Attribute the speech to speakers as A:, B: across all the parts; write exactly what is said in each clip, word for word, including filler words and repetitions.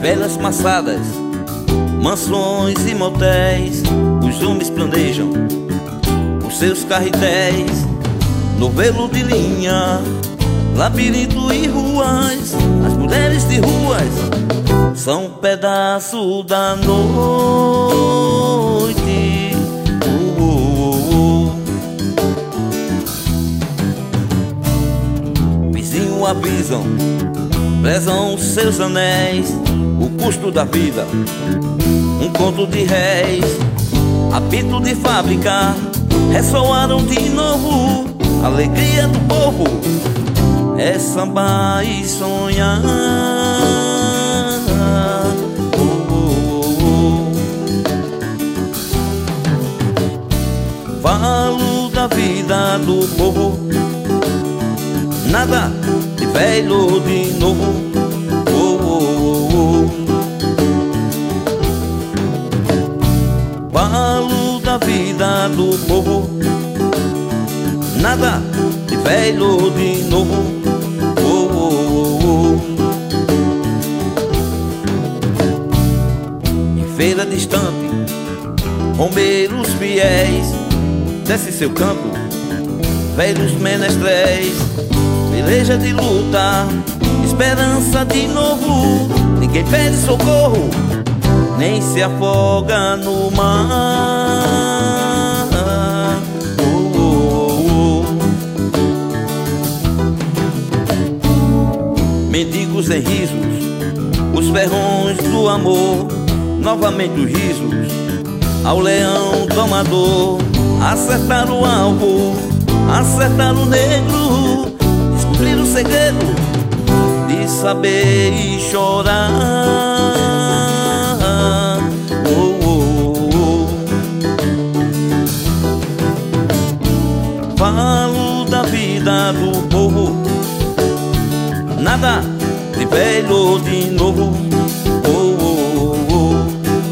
A: Velhas maçadas, mansões e motéis, os homens planejam os seus carretéis. Novelo de linha, labirinto e ruas, as mulheres de ruas são um pedaço da noite. uh, uh, uh. Vizinho avisam, prezam seus anéis, o custo da vida, um conto de réis. Apito de fábrica ressoaram de novo, alegria do povo é samba e sonhar. uh, uh, uh. Falo da vida do povo, nada de velho de novo. Oh, oh, oh. Falo da vida do povo, nada de velho de novo. Oh, oh, oh. Em feira distante, romeiros fiéis, desce seu campo, velhos menestréis. Peleja de luta, esperança de novo. Ninguém pede socorro, nem se afoga no mar. oh, oh, oh. Mendigos em risos, os ferrões do amor, novamente os risos ao leão domador. Acertar o alvo, acertar o negro, descobrir o segredo de saber e chorar. oh, oh, oh. Falo da vida do povo, nada de velho de novo. oh, oh, oh.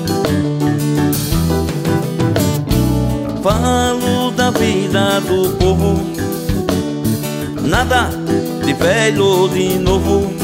A: Falo da vida do povo, nada de velho de novo.